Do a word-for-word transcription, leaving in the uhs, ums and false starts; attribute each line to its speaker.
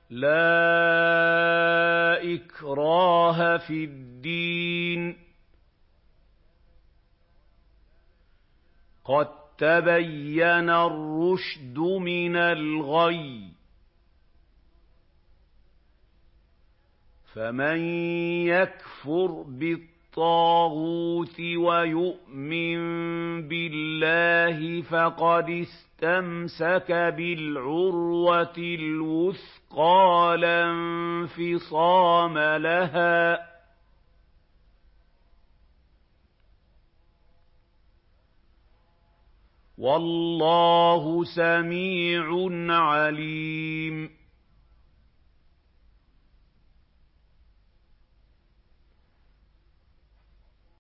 Speaker 1: لَا إِكْرَاهَ فِي الدِّينِ ۖ قَد تَّبَيَّنَ الرُّشْدُ مِنَ الْغَيِّ ۚ فَمَن يَكْفُرْ بِالطَّاغُوتِ وَيُؤْمِن بِاللَّهِ فَقَدِ اسْتَمْسَكَ بِالْعُرْوَةِ الْوُثْقَىٰ لَا انفِصَامَ لَهَا ۗ وَاللَّهُ سَمِيعٌ عَلِيمٌ